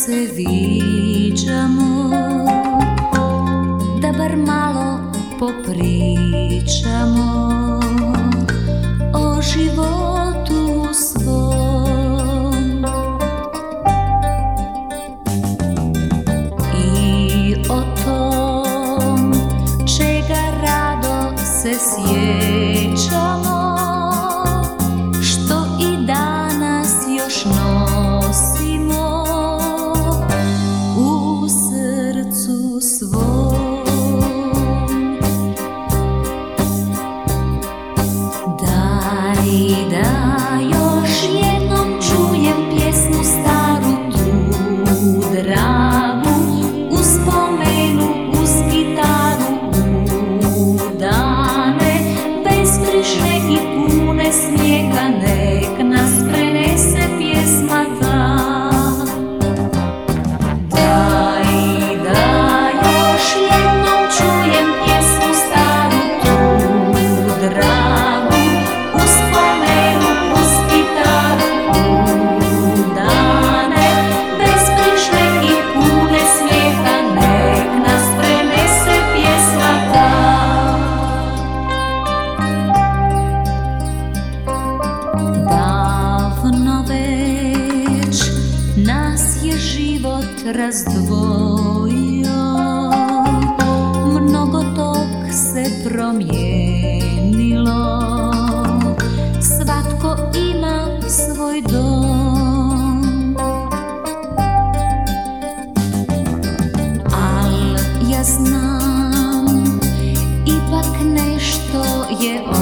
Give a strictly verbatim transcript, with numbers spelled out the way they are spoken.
se viđamo, da bar malo popričamo o životu svom i o tom čega rado se sjećamo, što i danas još nosimo u srcu svom. Daj da još jednom čujem pjesmu staru tu dragu, uspomenu uz gitaru u dane bezbrižne i pune smijeha, nek nas prenese pjesma ta. Daj da još jednom čujem pjesmu staru tu dragu, uspomenu uz gitaru u dane bezbrižne i pune smijeha, nek nas prenese pjesma ta. Davno već nas je život razdvojio, mnogo tog se promijenilo, svatko ima svoj dom, al ja znam ipak nešto je